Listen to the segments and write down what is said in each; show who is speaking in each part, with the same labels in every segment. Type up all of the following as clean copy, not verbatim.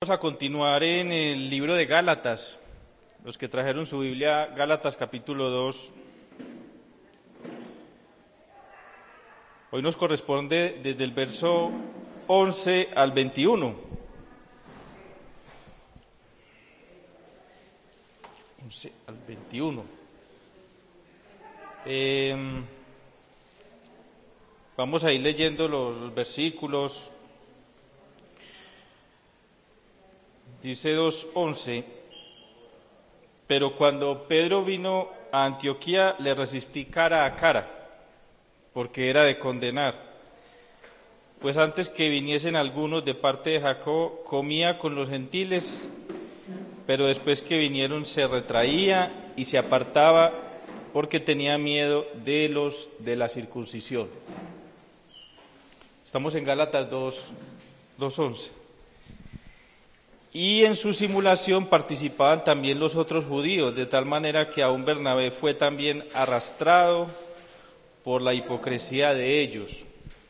Speaker 1: Vamos a continuar en el libro de Gálatas. Los que trajeron su Biblia, Gálatas capítulo 2. Hoy nos corresponde desde el verso 11 al 21. 11 al 21. Vamos a ir leyendo los versículos. Dice 2:11, pero cuando Pedro vino a Antioquía le resistí cara a cara, porque era de condenar. Pues antes que viniesen algunos de parte de Jacob, comía con los gentiles, pero después que vinieron se retraía y se apartaba porque tenía miedo de los de la circuncisión. Estamos en Gálatas 2:11. Y en su simulación participaban también los otros judíos, de tal manera que aún Bernabé fue también arrastrado por la hipocresía de ellos.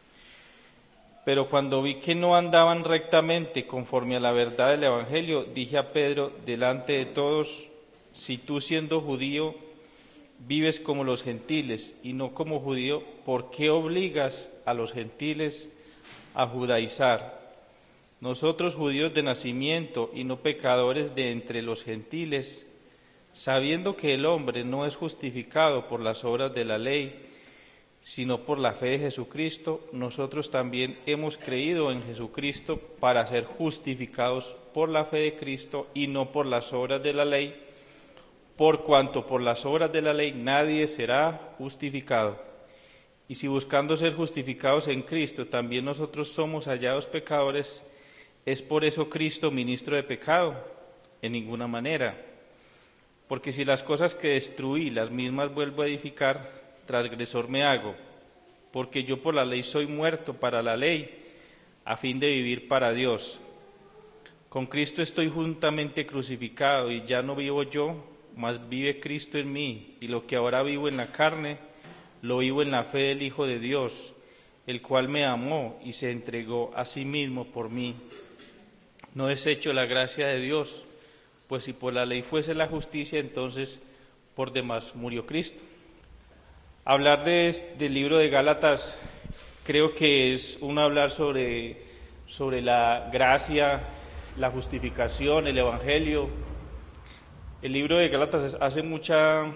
Speaker 1: Pero cuando vi que no andaban rectamente conforme a la verdad del Evangelio, dije a Pedro delante de todos, si tú siendo judío vives como los gentiles y no como judío, ¿por qué obligas a los gentiles a judaizar? Nosotros judíos de nacimiento y no pecadores de entre los gentiles, sabiendo que el hombre no es justificado por las obras de la ley, sino por la fe de Jesucristo, nosotros también hemos creído en Jesucristo para ser justificados por la fe de Cristo y no por las obras de la ley, por cuanto por las obras de la ley nadie será justificado. Y si buscando ser justificados en Cristo también nosotros somos hallados pecadores, ¿es por eso Cristo ministro de pecado? En ninguna manera. Porque si las cosas que destruí, las mismas vuelvo a edificar, transgresor me hago. Porque yo por la ley soy muerto para la ley, a fin de vivir para Dios. Con Cristo estoy juntamente crucificado, y ya no vivo yo, mas vive Cristo en mí. Y lo que ahora vivo en la carne, lo vivo en la fe del Hijo de Dios, el cual me amó y se entregó a sí mismo por mí. No desecho la gracia de Dios, pues si por la ley fuese la justicia, entonces por demás murió Cristo. Hablar del libro de Gálatas creo que es un hablar sobre la gracia, la justificación, el Evangelio. El libro de Gálatas hace mucha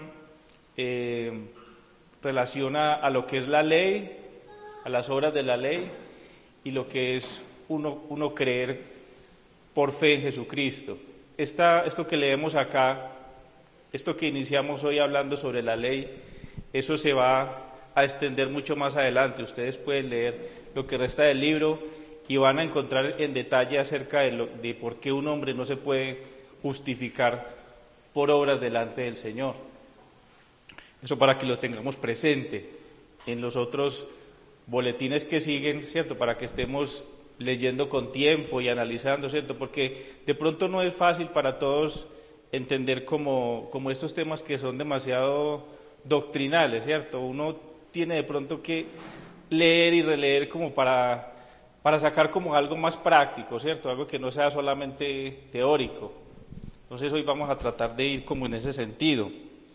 Speaker 1: relación a lo que es la ley, a las obras de la ley, y lo que es uno creer por fe en Jesucristo. Esto que leemos acá, esto que iniciamos hoy hablando sobre la ley, eso se va a extender mucho más adelante. Ustedes pueden leer lo que resta del libro y van a encontrar en detalle acerca de por qué un hombre no se puede justificar por obras delante del Señor. Eso para que lo tengamos presente en los otros boletines que siguen, ¿cierto? Para que estemos leyendo con tiempo y analizando, ¿cierto? Porque de pronto no es fácil para todos entender como estos temas que son demasiado doctrinales, ¿cierto? Uno tiene de pronto que leer y releer como para sacar como algo más práctico, ¿cierto? Algo que no sea solamente teórico. Entonces hoy vamos a tratar de ir como en ese sentido.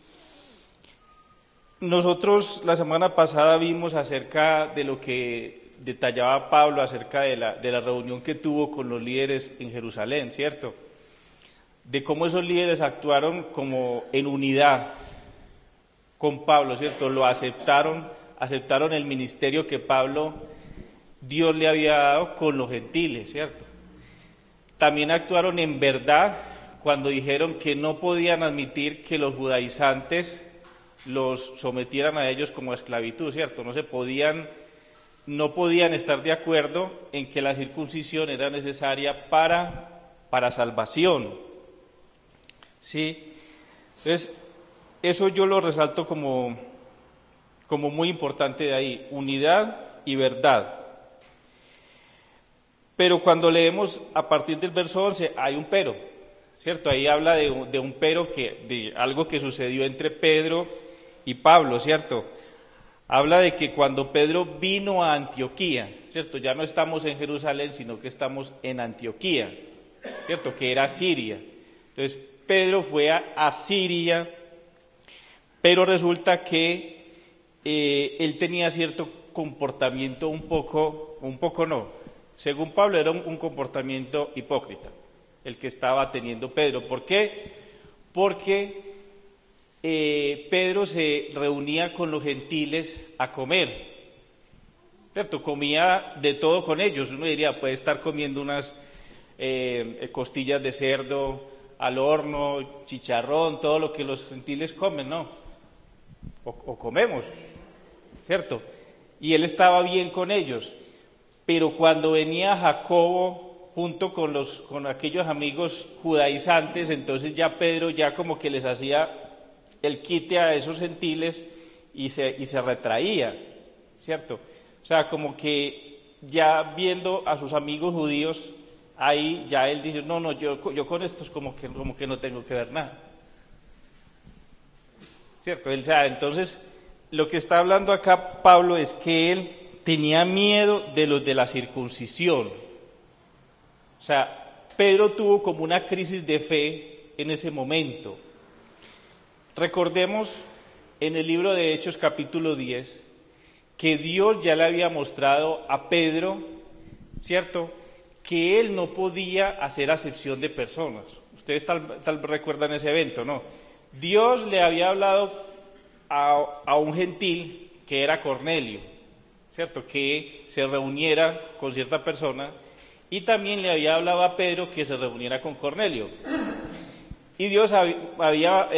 Speaker 1: Nosotros la semana pasada vimos acerca de lo que detallaba Pablo acerca de la reunión que tuvo con los líderes en Jerusalén, ¿cierto? De cómo esos líderes actuaron como en unidad con Pablo, ¿cierto? Lo aceptaron el ministerio que Dios le había dado con los gentiles, ¿cierto? También actuaron en verdad cuando dijeron que no podían admitir que los judaizantes los sometieran a ellos como a esclavitud, ¿cierto? No podían estar de acuerdo en que la circuncisión era necesaria para salvación, ¿sí? Entonces, eso yo lo resalto como muy importante de ahí, unidad y verdad. Pero cuando leemos a partir del verso 11 hay un pero, ¿cierto? Ahí habla de un pero, de algo que sucedió entre Pedro y Pablo, ¿cierto? Habla de que cuando Pedro vino a Antioquía, ¿cierto? Ya no estamos en Jerusalén, sino que estamos en Antioquía. ¿cierto? Que era Siria. Entonces Pedro fue a Siria, pero resulta que él tenía cierto comportamiento un poco no, según Pablo era un comportamiento hipócrita, el que estaba teniendo Pedro. ¿Por qué? Porque Pedro se reunía con los gentiles a comer, ¿cierto? Comía de todo con ellos. Uno diría, puede estar comiendo unas costillas de cerdo al horno, chicharrón, todo lo que los gentiles comen, ¿no? O comemos, ¿cierto? Y él estaba bien con ellos, pero cuando venía Jacobo junto con aquellos amigos judaizantes, entonces ya Pedro ya como que les hacía el quite a esos gentiles y se retraía, ¿cierto? O sea, como que ya viendo a sus amigos judíos, ahí ya él dice, no, yo con estos como que no tengo que ver nada, ¿cierto? Él, o sea, entonces, lo que está hablando acá Pablo es que él tenía miedo de los de la circuncisión. O sea, Pedro tuvo como una crisis de fe en ese momento. Recordemos en el libro de Hechos capítulo 10 que Dios ya le había mostrado a Pedro, ¿cierto?, que él no podía hacer acepción de personas. Ustedes tal vez recuerdan ese evento, ¿no? Dios le había hablado a un gentil que era Cornelio, ¿cierto?, que se reuniera con cierta persona, y también le había hablado a Pedro que se reuniera con Cornelio. Y Dios había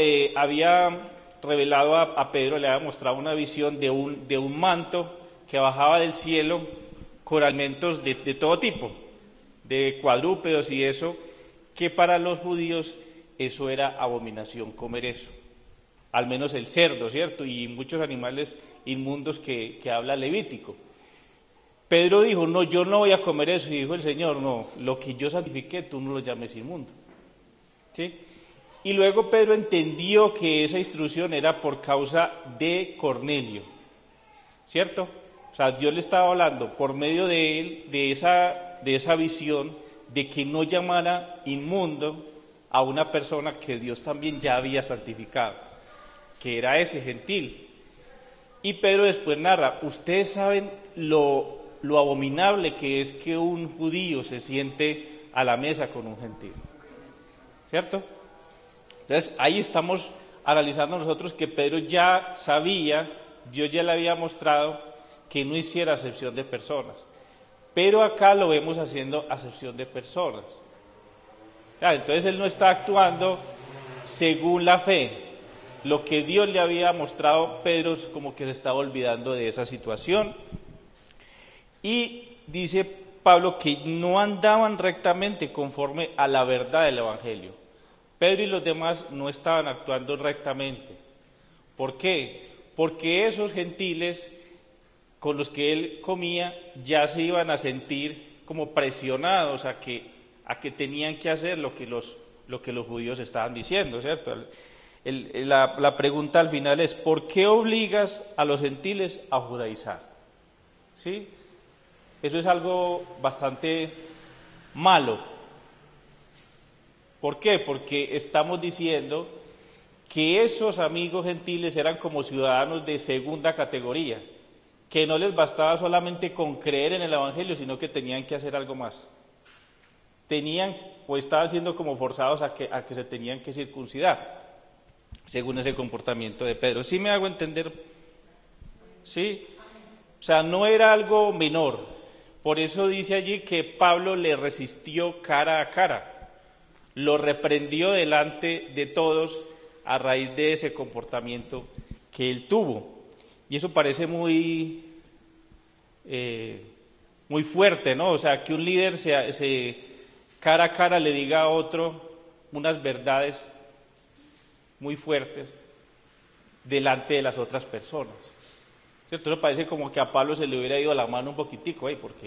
Speaker 1: revelado a Pedro, le había mostrado una visión de un manto que bajaba del cielo con alimentos de todo tipo, de cuadrúpedos y eso, que para los judíos eso era abominación comer eso, al menos el cerdo, ¿cierto? Y muchos animales inmundos que habla Levítico. Pedro dijo, no, yo no voy a comer eso, y dijo el Señor, no, lo que yo santifiqué tú no lo llames inmundo, ¿sí? Y luego Pedro entendió que esa instrucción era por causa de Cornelio, ¿cierto? O sea, Dios le estaba hablando por medio de él, de esa visión, de que no llamara inmundo a una persona que Dios también ya había santificado, que era ese gentil. Y Pedro después narra, ustedes saben lo abominable que es que un judío se siente a la mesa con un gentil, ¿cierto? Entonces ahí estamos analizando nosotros que Pedro ya sabía, Dios ya le había mostrado que no hiciera acepción de personas, pero acá lo vemos haciendo acepción de personas. Entonces él no está actuando según la fe. Lo que Dios le había mostrado, Pedro como que se estaba olvidando de esa situación. Y dice Pablo que no andaban rectamente conforme a la verdad del Evangelio. Pedro y los demás no estaban actuando rectamente. ¿Por qué? Porque esos gentiles con los que él comía ya se iban a sentir como presionados a que tenían que hacer lo que los judíos estaban diciendo, ¿cierto? La pregunta al final es, ¿por qué obligas a los gentiles a judaizar? ¿Sí? Eso es algo bastante malo. ¿Por qué? Porque estamos diciendo que esos amigos gentiles eran como ciudadanos de segunda categoría, que no les bastaba solamente con creer en el Evangelio, sino que tenían que hacer algo más. Tenían o estaban siendo como forzados a que se tenían que circuncidar, según ese comportamiento de Pedro. ¿Sí me hago entender? ¿Sí? O sea, no era algo menor. Por eso dice allí que Pablo le resistió cara a cara. Lo reprendió delante de todos a raíz de ese comportamiento que él tuvo. Y eso parece muy fuerte, ¿no? O sea, que un líder cara a cara le diga a otro unas verdades muy fuertes delante de las otras personas. ¿Cierto? Eso parece como que a Pablo se le hubiera ido la mano un poquitico ahí, ¿por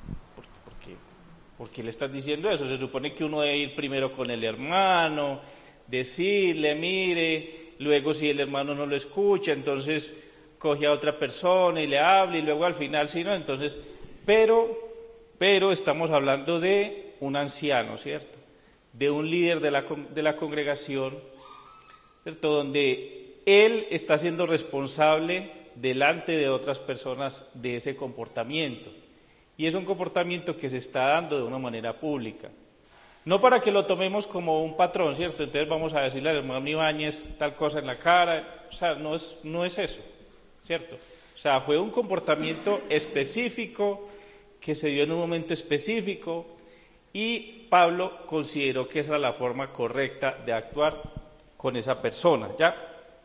Speaker 1: qué le estás diciendo eso? Se supone que uno debe ir primero con el hermano, decirle, mire, luego si el hermano no lo escucha, entonces coge a otra persona y le habla, y luego al final, sí, ¿no? Entonces, pero estamos hablando de un anciano, ¿cierto? de un líder de la congregación, ¿cierto? Donde él está siendo responsable delante de otras personas de ese comportamiento. Y es un comportamiento que se está dando de una manera pública. No para que lo tomemos como un patrón, ¿cierto? Entonces vamos a decirle al hermano Ibáñez tal cosa en la cara, o sea, no es eso, ¿cierto? O sea, fue un comportamiento específico que se dio en un momento específico y Pablo consideró que esa era la forma correcta de actuar con esa persona, ¿ya?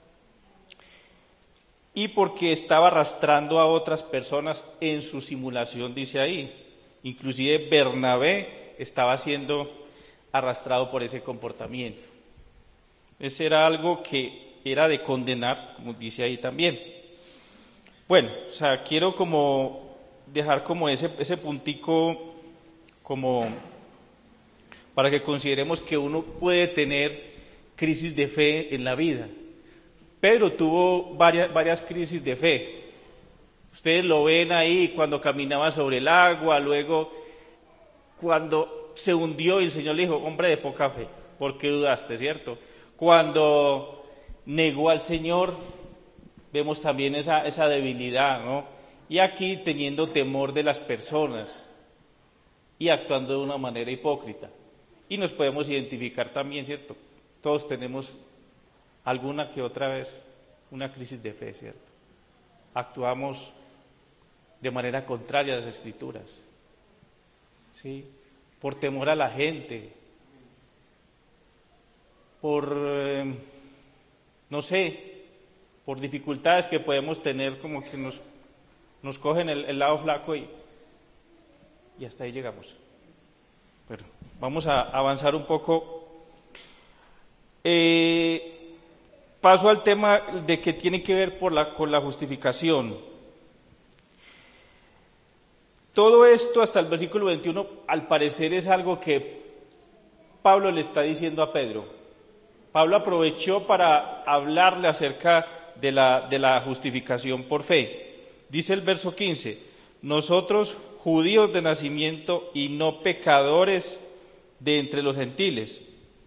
Speaker 1: Y porque estaba arrastrando a otras personas en su simulación, dice ahí. Inclusive Bernabé estaba siendo arrastrado por ese comportamiento. Ese era algo que era de condenar, como dice ahí también. Bueno, o sea, quiero como dejar como ese puntico como para que consideremos que uno puede tener crisis de fe en la vida. Pedro tuvo varias crisis de fe. Ustedes lo ven ahí cuando caminaba sobre el agua, luego cuando se hundió y el Señor le dijo, hombre de poca fe, ¿por qué dudaste, cierto? Cuando negó al Señor, vemos también esa debilidad, ¿no? Y aquí teniendo temor de las personas y actuando de una manera hipócrita. Y nos podemos identificar también, ¿cierto? Todos tenemos alguna que otra vez una crisis de fe, ¿cierto? Actuamos de manera contraria a las Escrituras, ¿sí? Por temor a la gente, por, no sé, por dificultades que podemos tener, como que nos cogen el lado flaco y hasta ahí llegamos. Pero vamos a avanzar un poco. Paso al tema de que tiene que ver con la justificación. Todo esto hasta el versículo 21 al parecer es algo que Pablo le está diciendo a Pedro. Pablo aprovechó para hablarle acerca de la justificación por fe. Dice el verso 15, nosotros judíos de nacimiento y no pecadores de entre los gentiles.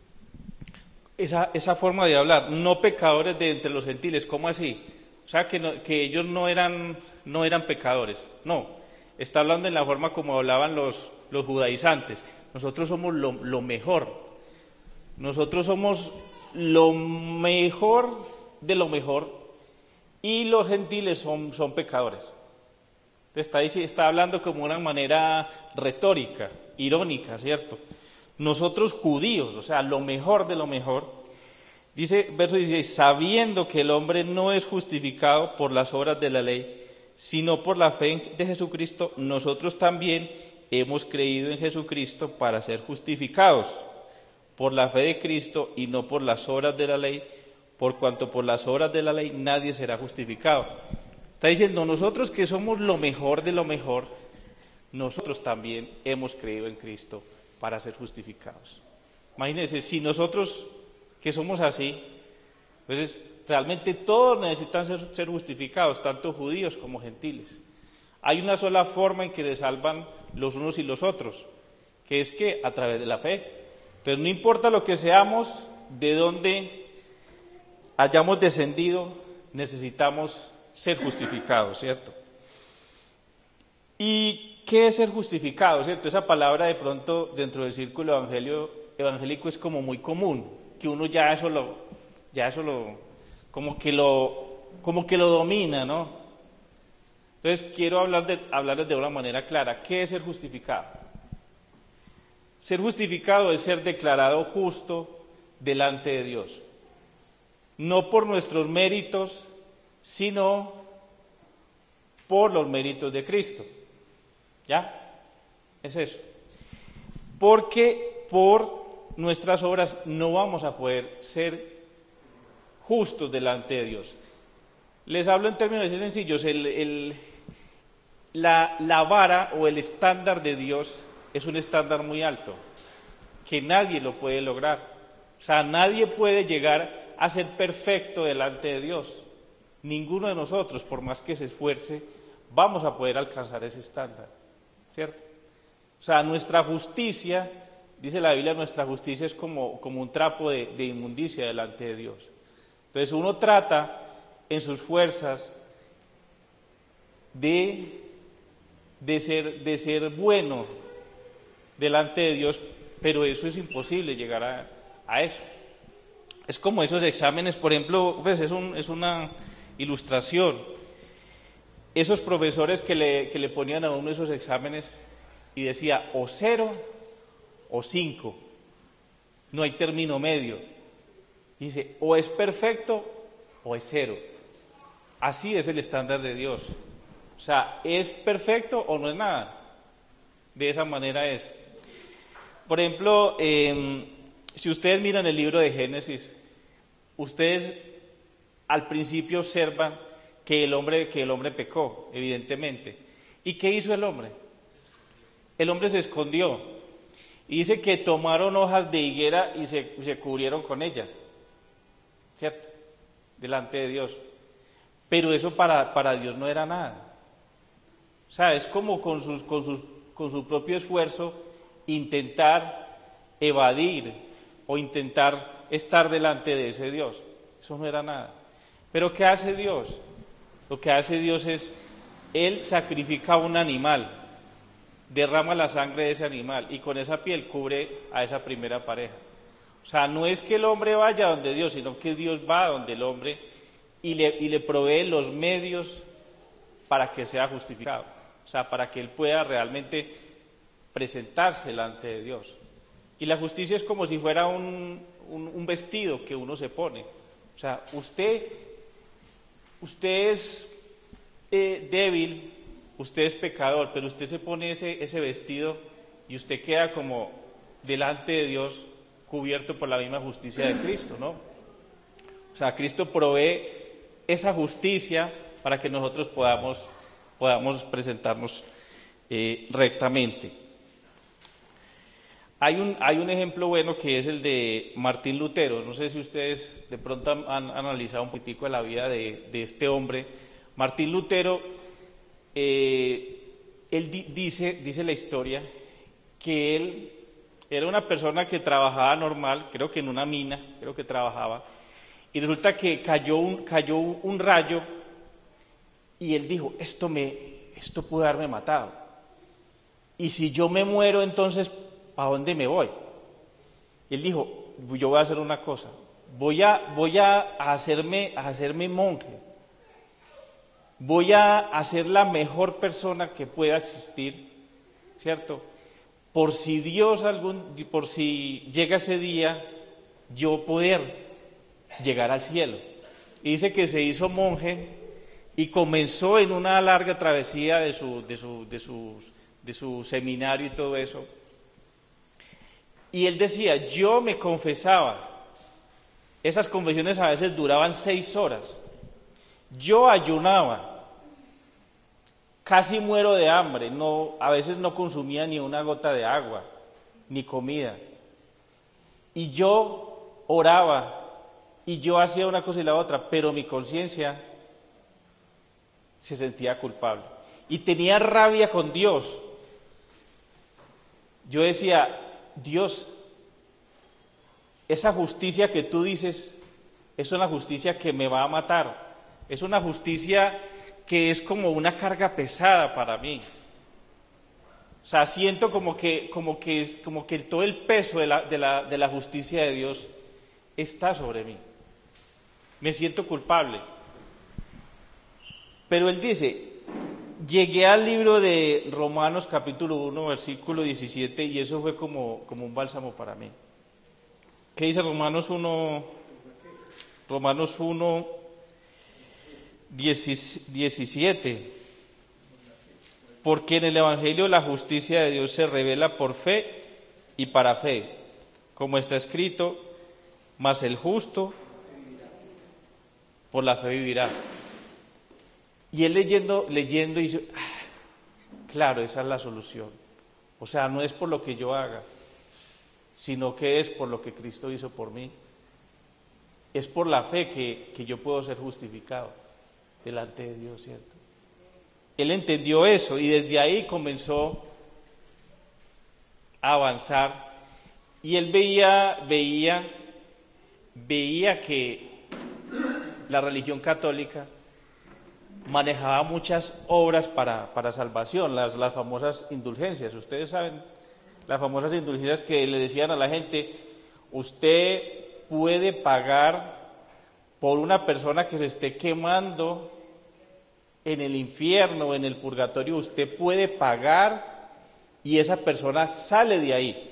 Speaker 1: Esa forma de hablar, no pecadores de entre los gentiles, ¿cómo así? O sea, que ellos no eran pecadores, no, está hablando en la forma como hablaban los judaizantes. Nosotros somos lo mejor, nosotros somos lo mejor de lo mejor y los gentiles son pecadores. Está hablando como una manera retórica, irónica, ¿cierto? Nosotros judíos, o sea, lo mejor de lo mejor, dice verso 16, sabiendo que el hombre no es justificado por las obras de la ley, sino por la fe de Jesucristo, nosotros también hemos creído en Jesucristo para ser justificados por la fe de Cristo y no por las obras de la ley, por cuanto por las obras de la ley nadie será justificado. Está diciendo, nosotros que somos lo mejor de lo mejor, nosotros también hemos creído en Cristo para ser justificados. Imagínense, si nosotros que somos así, pues realmente todos necesitan ser justificados, tanto judíos como gentiles. Hay una sola forma en que se salvan los unos y los otros, que es que a través de la fe. Entonces no importa lo que seamos, de dónde hayamos descendido, necesitamos ser justificados, ¿cierto? ¿Y qué es ser justificado, cierto? Esa palabra de pronto dentro del círculo evangélico es como muy común, que uno ya eso lo como que lo domina, ¿no? Entonces quiero hablarles de una manera clara. ¿Qué es ser justificado? Ser justificado es ser declarado justo delante de Dios, no por nuestros méritos, sino por los méritos de Cristo. ¿Ya? Es eso. Porque por nuestras obras no vamos a poder ser justos delante de Dios. Les hablo en términos así sencillos. La vara o el estándar de Dios es un estándar muy alto, que nadie lo puede lograr. O sea, nadie puede llegar a ser perfecto delante de Dios. Ninguno de nosotros, por más que se esfuerce, vamos a poder alcanzar ese estándar, ¿cierto? O sea, nuestra justicia Dice la Biblia, nuestra justicia es como un trapo de inmundicia delante de Dios. Entonces uno trata en sus fuerzas de ser bueno delante de Dios, pero eso es imposible llegar a eso. Es como esos exámenes, por ejemplo, pues es una ilustración. Esos profesores que le ponían a uno esos exámenes y decía o 0 o 5, no hay término medio. Dice, o es perfecto o es 0. Así es el estándar de Dios. O sea, ¿es perfecto o no es nada? De esa manera es. Por ejemplo, si ustedes miran el libro de Génesis, ustedes al principio observan que el hombre pecó, evidentemente. ¿Y qué hizo el hombre? El hombre se escondió. Y dice que tomaron hojas de higuera y se cubrieron con ellas, ¿cierto? Delante de Dios. Pero eso para Dios no era nada. O sea, es como con su propio esfuerzo intentar evadir o intentar estar delante de ese Dios. Eso no era nada. Pero ¿qué hace Dios? Lo que hace Dios es, Él sacrifica un animal, derrama la sangre de ese animal y con esa piel cubre a esa primera pareja. O sea, no es que el hombre vaya donde Dios, sino que Dios va donde el hombre y le provee los medios para que sea justificado. O sea, para que él pueda realmente presentarse delante de Dios. Y la justicia es como si fuera un vestido que uno se pone. O sea, usted es débil, usted es pecador, pero usted se pone ese vestido y usted queda como delante de Dios cubierto por la misma justicia de Cristo, ¿no? O sea, Cristo provee esa justicia para que nosotros podamos presentarnos rectamente. Hay un ejemplo bueno que es el de Martín Lutero. No sé si ustedes de pronto han analizado un poquitico de la vida de este hombre. Martín Lutero, dice la historia que él era una persona que trabajaba normal, creo que en una mina, creo que trabajaba, y resulta que cayó un rayo y él dijo, esto puede haberme matado. Y si yo me muero, entonces, ¿a dónde me voy? Y él dijo, yo voy a hacer una cosa, voy a hacerme monje, voy a hacer la mejor persona que pueda existir, ¿cierto? Por si llega ese día, yo poder llegar al cielo. Y dice que se hizo monje y comenzó en una larga travesía de su seminario y todo eso. Y él decía, yo me confesaba, esas confesiones a veces duraban 6 horas, yo ayunaba, casi muero de hambre, a veces no consumía ni una gota de agua, ni comida, y yo oraba, y yo hacía una cosa y la otra, pero mi conciencia se sentía culpable, y tenía rabia con Dios. Yo decía, Dios, esa justicia que tú dices es una justicia que me va a matar, es una justicia que es como una carga pesada para mí. O sea, siento como que todo el peso de la justicia de Dios está sobre mí. Me siento culpable. Pero él dice, llegué al libro de Romanos capítulo 1, versículo 17, y eso fue como un bálsamo para mí. ¿Qué dice Romanos 1? Romanos 1, 17. Porque en el Evangelio la justicia de Dios se revela por fe y para fe, como está escrito, mas el justo por la fe vivirá. Y él leyendo y dice, claro, esa es la solución. O sea, no es por lo que yo haga, sino que es por lo que Cristo hizo por mí. Es por la fe que yo puedo ser justificado delante de Dios, ¿cierto? Él entendió eso y desde ahí comenzó a avanzar Y él veía que la religión católica manejaba muchas obras para salvación, las famosas indulgencias. Ustedes saben, las famosas indulgencias que le decían a la gente: usted puede pagar por una persona que se esté quemando en el infierno o en el purgatorio, usted puede pagar y esa persona sale de ahí.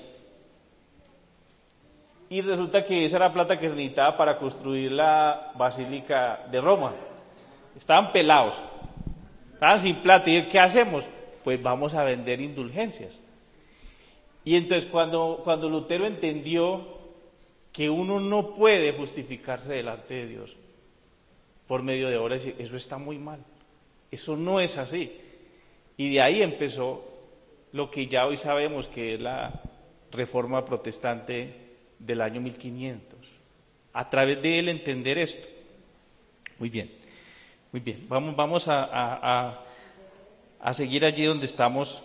Speaker 1: Y resulta que esa era plata que se necesitaba para construir la Basílica de Roma. Estaban pelados, estaban sin plata. ¿Y qué hacemos? Pues vamos a vender indulgencias. Y entonces cuando Lutero entendió que uno no puede justificarse delante de Dios por medio de obras, eso está muy mal, eso no es así. Y de ahí empezó lo que ya hoy sabemos que es la Reforma Protestante del año 1500, a través de él entender esto. Muy bien, vamos a seguir allí donde estamos.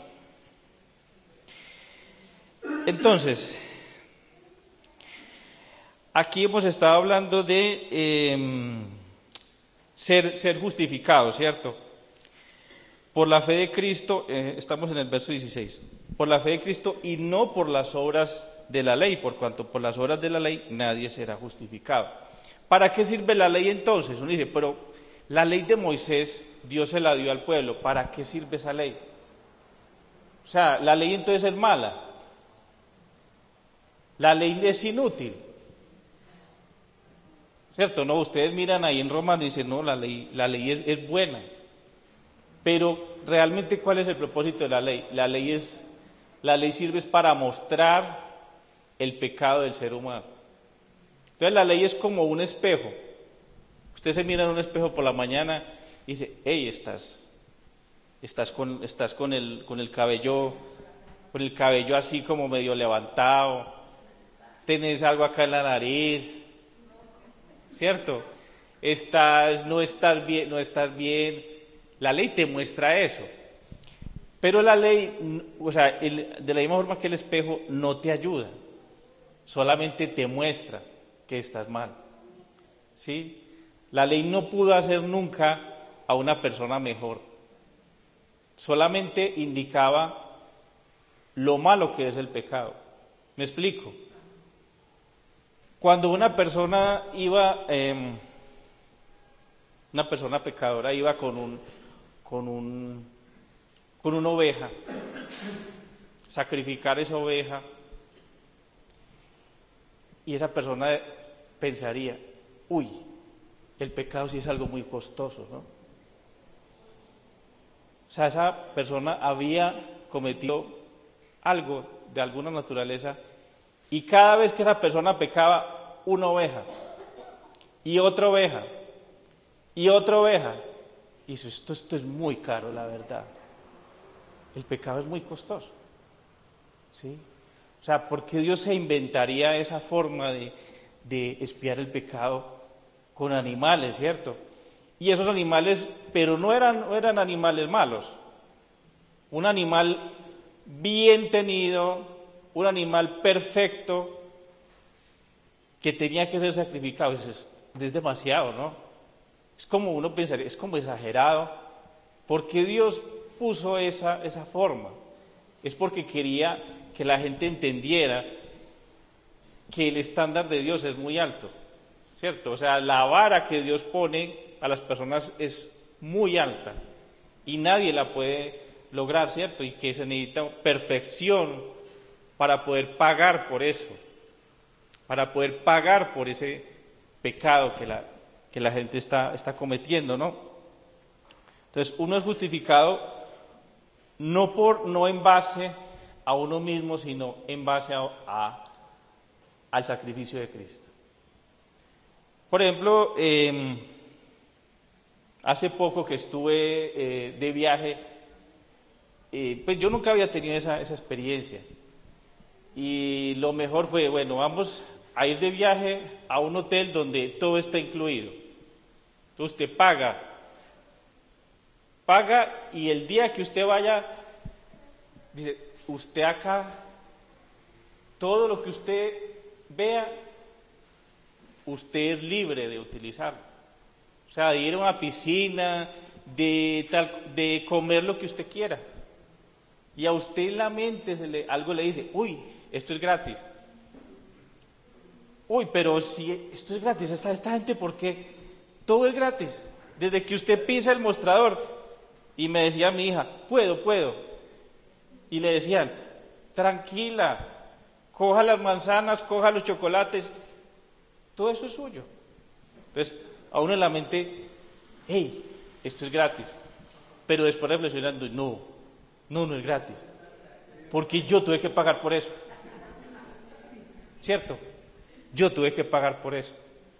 Speaker 1: Entonces, aquí hemos estado hablando de ser justificados, ¿cierto? Por la fe de Cristo, estamos en el verso 16, por la fe de Cristo y no por las obras de la ley, por cuanto por las obras de la ley nadie será justificado. ¿Para qué sirve la ley entonces? Uno dice, pero la ley de Moisés, Dios se la dio al pueblo, ¿para qué sirve esa ley? O sea, la ley entonces es mala, la ley es inútil, ¿cierto? No, ustedes miran ahí en Romanos y dicen, no, la ley es buena, pero realmente ¿cuál es el propósito de la ley? La ley sirve para mostrar el pecado del ser humano. Entonces la ley es como un espejo. Usted se mira en un espejo por la mañana y dice, hey, estás con el cabello así como medio levantado, tenés algo acá en la nariz, ¿cierto? No estás bien. La ley te muestra eso. Pero la ley, o sea, de la misma forma que el espejo no te ayuda, solamente te muestra que estás mal, ¿sí? La ley no pudo hacer nunca a una persona mejor, solamente indicaba lo malo que es el pecado. ¿Me explico? Cuando una persona pecadora iba con una oveja, sacrificar esa oveja, y esa persona pensaría, uy, el pecado sí es algo muy costoso, ¿no? O sea, esa persona había cometido algo de alguna naturaleza, y cada vez que esa persona pecaba, una oveja, y otra oveja, y otra oveja, y dice, esto es muy caro, la verdad. El pecado es muy costoso, ¿sí? O sea, ¿por qué Dios se inventaría esa forma de expiar el pecado con animales, ¿cierto? Y esos animales, pero no eran animales malos. Un animal bien tenido, un animal perfecto, que tenía que ser sacrificado. Es demasiado, ¿no? Es como uno pensaría, es como exagerado. ¿Por qué Dios puso esa forma? Es porque quería que la gente entendiera que el estándar de Dios es muy alto, ¿cierto? O sea, la vara que Dios pone a las personas es muy alta y nadie la puede lograr, ¿cierto? Y que se necesita perfección para poder pagar por eso, para poder pagar por ese pecado que la gente está cometiendo, ¿no? Entonces, uno es justificado no en base a uno mismo, sino en base al sacrificio de Cristo. Por ejemplo, hace poco que estuve de viaje, pues yo nunca había tenido esa experiencia, y lo mejor fue, bueno, vamos a ir de viaje a un hotel donde todo está incluido. Entonces usted paga, y el día que usted vaya, dice, usted acá todo lo que usted vea, usted es libre de utilizarlo. O sea, de ir a una piscina, de comer lo que usted quiera. Y a usted en la mente algo le dice, uy, esto es gratis. Uy, pero si esto es gratis, esta gente, ¿por qué? Todo es gratis. Desde que usted pisa el mostrador, y me decía mi hija, puedo. Y le decían, tranquila, coja las manzanas, coja los chocolates, todo eso es suyo. Entonces, a uno en la mente, hey, esto es gratis. Pero después reflexionando, no es gratis. Porque yo tuve que pagar por eso. ¿Cierto? Yo tuve que pagar por eso.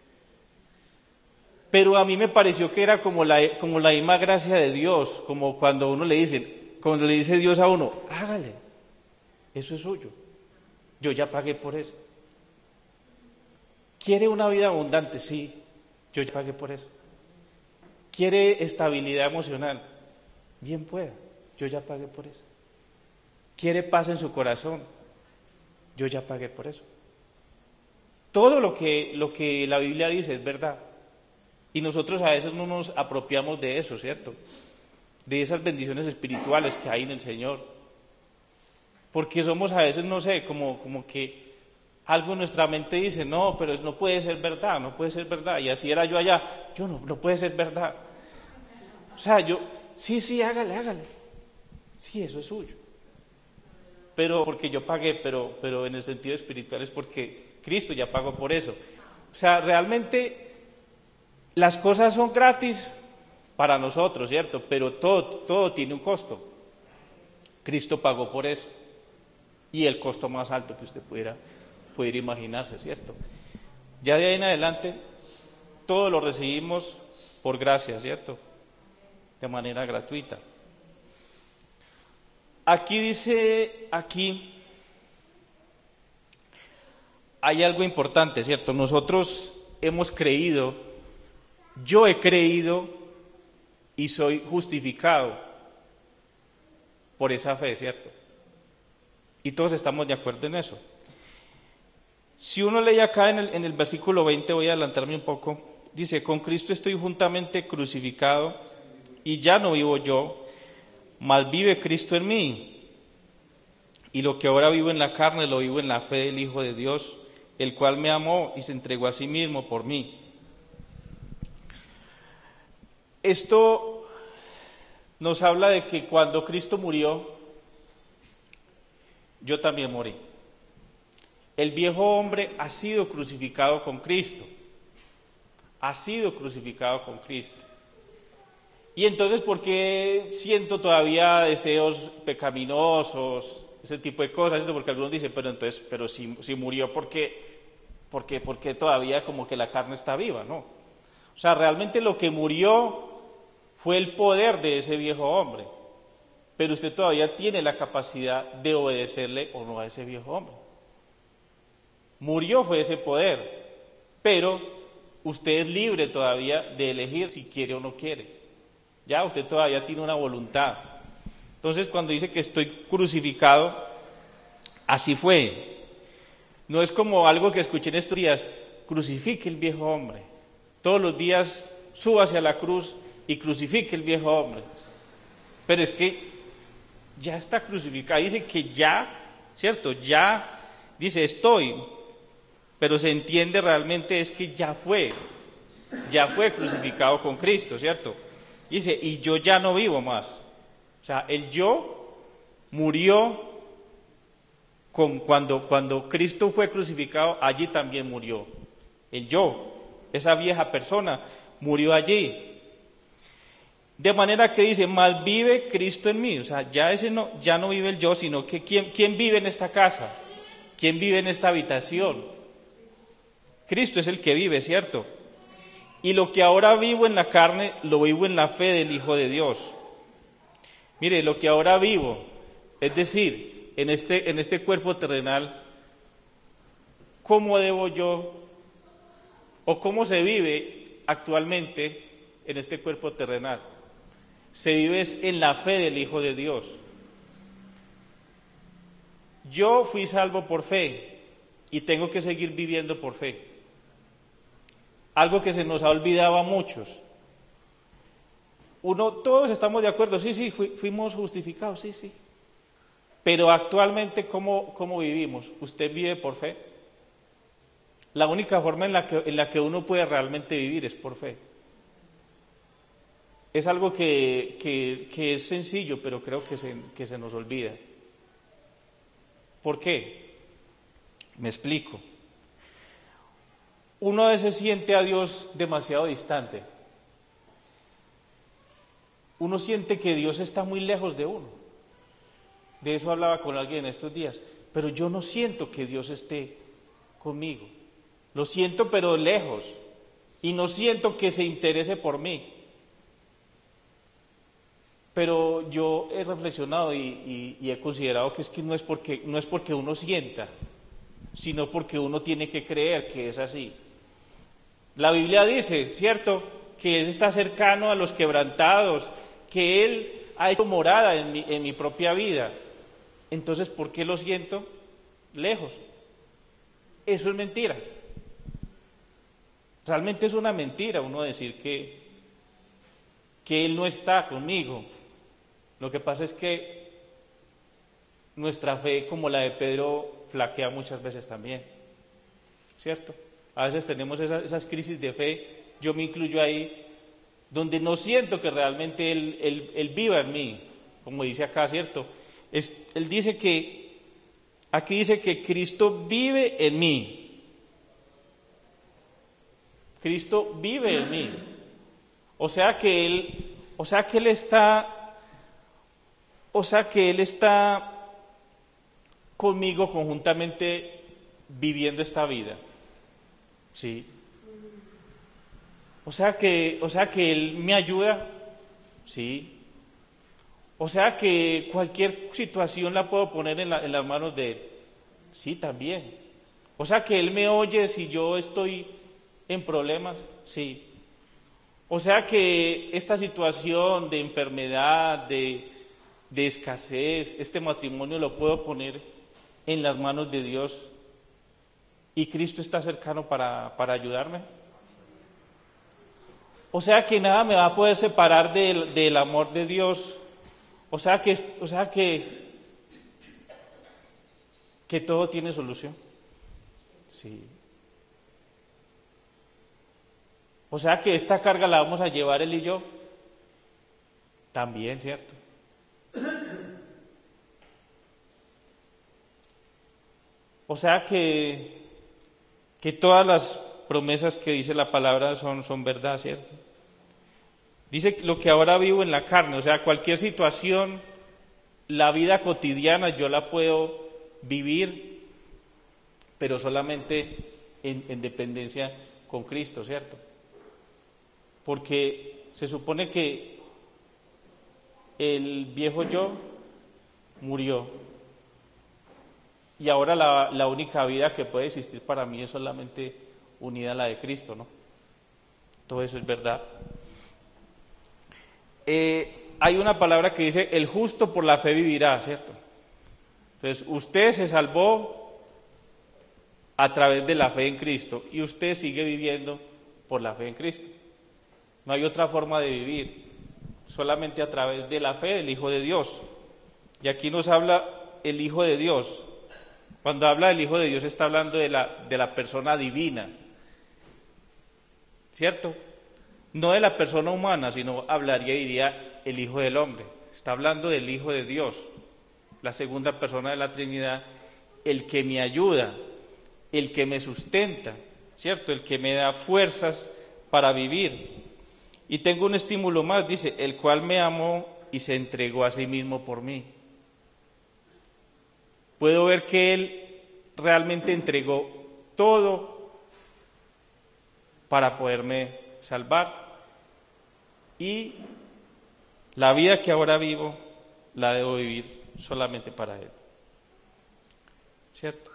Speaker 1: Pero a mí me pareció que era como la misma gracia de Dios, como cuando le dice Dios a uno, hágale, eso es suyo, yo ya pagué por eso. ¿Quiere una vida abundante? Sí, yo ya pagué por eso. ¿Quiere estabilidad emocional? Bien pueda, yo ya pagué por eso. ¿Quiere paz en su corazón? Yo ya pagué por eso. Todo lo que la Biblia dice es verdad. Y nosotros a veces no nos apropiamos de eso, ¿cierto? De esas bendiciones espirituales que hay en el Señor. Porque somos a veces, no sé, como que algo en nuestra mente dice, no, pero no puede ser verdad, no puede ser verdad. Y así era yo allá, no puede ser verdad. O sea, sí, hágale. Sí, eso es suyo. Pero porque yo pagué, pero en el sentido espiritual es porque Cristo ya pagó por eso. O sea, realmente las cosas son gratis para nosotros, ¿cierto? Pero todo tiene un costo. Cristo pagó por eso. Y el costo más alto que usted pudiera imaginarse, ¿cierto? Ya de ahí en adelante, todo lo recibimos por gracia, ¿cierto? De manera gratuita. Aquí hay algo importante, ¿cierto? Nosotros hemos creído, yo he creído y soy justificado por esa fe, ¿cierto? Y todos estamos de acuerdo en eso. Si uno lee acá en el versículo 20, voy a adelantarme un poco, dice, con Cristo estoy juntamente crucificado y ya no vivo yo, mas vive Cristo en mí. Y lo que ahora vivo en la carne, lo vivo en la fe del Hijo de Dios, el cual me amó y se entregó a sí mismo por mí. Esto nos habla de que cuando Cristo murió, yo también morí. El viejo hombre ha sido crucificado con Cristo. Ha sido crucificado con Cristo. Y entonces, ¿por qué siento todavía deseos pecaminosos, ese tipo de cosas? Porque algunos dicen, pero si murió, ¿por qué todavía como que la carne está viva? No. O sea, realmente lo que murió fue el poder de ese viejo hombre. Pero usted todavía tiene la capacidad de obedecerle o no a ese viejo hombre. Murió fue ese poder, pero usted es libre todavía de elegir si quiere o no quiere. Ya, usted todavía tiene una voluntad. Entonces, cuando dice que estoy crucificado, así fue. No es como algo que escuché en estos días, crucifique el viejo hombre. Todos los días suba hacia la cruz y crucifique el viejo hombre. Pero es que ya está crucificado, dice que ya, ¿cierto? Ya, dice estoy, pero se entiende realmente es que ya fue crucificado con Cristo, ¿cierto? Dice, y yo ya no vivo más. O sea, el yo murió cuando Cristo fue crucificado, allí también murió. El yo, esa vieja persona, murió allí. De manera que dice, más vive Cristo en mí. O sea, ya no vive el yo, sino que ¿quién vive en esta casa? ¿Quién vive en esta habitación? Cristo es el que vive, ¿cierto? Y lo que ahora vivo en la carne, lo vivo en la fe del Hijo de Dios. Mire, lo que ahora vivo, es decir, en este cuerpo terrenal, ¿cómo debo yo, o cómo se vive actualmente en este cuerpo terrenal? Se vive en la fe del Hijo de Dios. Yo fui salvo por fe, y tengo que seguir viviendo por fe. Algo que se nos ha olvidado a muchos. Todos estamos de acuerdo, sí, fuimos justificados, sí. Pero actualmente, ¿cómo vivimos? ¿Usted vive por fe? La única forma en la que uno puede realmente vivir es por fe. Es algo que es sencillo, pero creo que se nos olvida. ¿Por qué? Me explico. Uno a veces siente a Dios demasiado distante. Uno siente que Dios está muy lejos de uno. De eso hablaba con alguien estos días. Pero yo no siento que Dios esté conmigo. Lo siento, pero lejos. Y no siento que se interese por mí. Pero yo he reflexionado y he considerado que es que no es porque uno sienta, sino porque uno tiene que creer que es así. La Biblia dice, ¿cierto?, que Él está cercano a los quebrantados, que Él ha hecho morada en mi propia vida. Entonces, ¿por qué lo siento lejos? Eso es mentira. Realmente es una mentira uno decir que Él no está conmigo. Lo que pasa es que nuestra fe, como la de Pedro, flaquea muchas veces también, ¿cierto? A veces tenemos esas crisis de fe, yo me incluyo ahí, donde no siento que realmente Él viva en mí, como dice acá, ¿cierto? Él dice aquí dice que Cristo vive en mí. Cristo vive en mí. O sea que Él está conmigo conjuntamente viviendo esta vida. Sí. O sea que Él me ayuda. Sí. O sea que cualquier situación la puedo poner en las manos de Él. Sí, también. O sea que Él me oye si yo estoy en problemas. Sí. O sea que esta situación de enfermedad, de escasez, este matrimonio lo puedo poner en las manos de Dios y Cristo está cercano para ayudarme. O sea que nada me va a poder separar del amor de Dios. O sea que todo tiene solución. Sí. O sea que esta carga la vamos a llevar Él y yo. También, ¿cierto? O sea que todas las promesas que dice la palabra son verdad, ¿cierto? Dice lo que ahora vivo en la carne, o sea, cualquier situación, la vida cotidiana yo la puedo vivir, pero solamente en dependencia con Cristo, ¿cierto? Porque se supone que el viejo yo murió y ahora la única vida que puede existir para mí es solamente unida a la de Cristo, ¿no? Todo eso es verdad. Hay una palabra que dice, el justo por la fe vivirá, ¿cierto? Entonces, usted se salvó a través de la fe en Cristo y usted sigue viviendo por la fe en Cristo. No hay otra forma de vivir, solamente a través de la fe del Hijo de Dios. Y aquí nos habla el Hijo de Dios. Cuando habla del Hijo de Dios está hablando de la persona divina, ¿cierto? No de la persona humana, sino hablaría y diría el Hijo del Hombre. Está hablando del Hijo de Dios, la segunda persona de la Trinidad, el que me ayuda, el que me sustenta, ¿cierto? El que me da fuerzas para vivir. Y tengo un estímulo más, dice, el cual me amó y se entregó a sí mismo por mí. Puedo ver que Él realmente entregó todo para poderme salvar. Y la vida que ahora vivo, la debo vivir solamente para Él. ¿Cierto?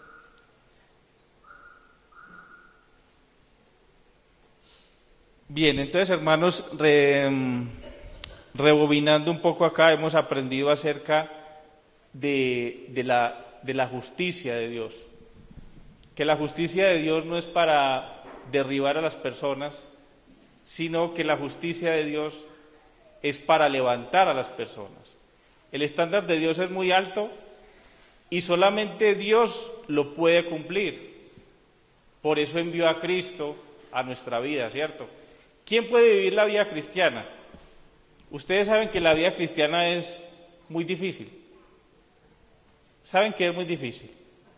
Speaker 1: Bien, entonces hermanos, rebobinando un poco acá, hemos aprendido acerca de la justicia de Dios. que la justicia de Dios no es para derribar a las personas, sino que la justicia de Dios es para levantar a las personas. El estándar de Dios es muy alto y solamente Dios lo puede cumplir. Por eso envió a Cristo a nuestra vida, ¿cierto? ¿Quién puede vivir la vida cristiana? Ustedes saben que la vida cristiana es muy difícil. ¿Saben que es muy difícil?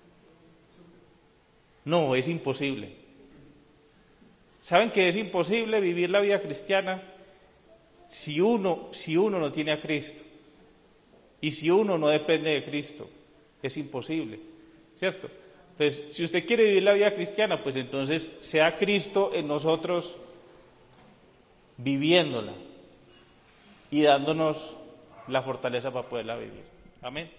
Speaker 1: No, es imposible. ¿Saben que es imposible vivir la vida cristiana si uno no tiene a Cristo? Y si uno no depende de Cristo, es imposible, ¿cierto? Entonces, si usted quiere vivir la vida cristiana, pues entonces sea Cristo en nosotros viviéndola y dándonos la fortaleza para poderla vivir. Amén.